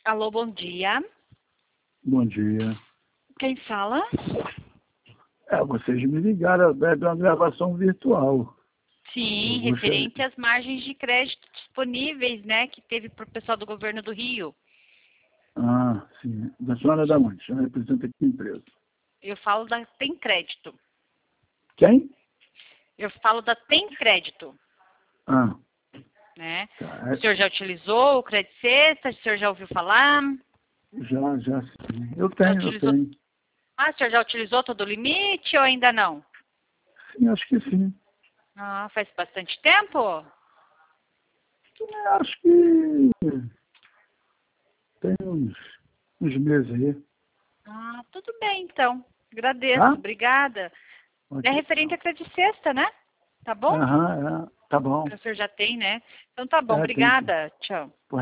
Alô, bom dia. Bom dia. Quem fala? Vocês me ligaram de uma gravação virtual. Sim, Eu gostaria... referente às margens de crédito disponíveis, né, que teve para o pessoal do governo do Rio. Ah, sim. Da senhora da onde? Eu represento aqui a empresa. Eu falo da Tem Crédito. Quem? Eu falo da Tem Crédito, Ah, né? tá. O senhor já utilizou o Crédito Sexta? O senhor já ouviu falar? Já sim. Eu Já tenho. utilizou? Ah, o senhor já utilizou todo o limite ou ainda não? Sim, acho que sim. Ah, faz bastante tempo? Acho que tem uns meses aí. Ah, tudo bem então. Agradeço, Tá? obrigada. É Ok. referente a Crédito Sexta, né? Tá bom? Aham, tá bom. O senhor já tem, né? Então tá bom, Tem sim. obrigada. Tchau.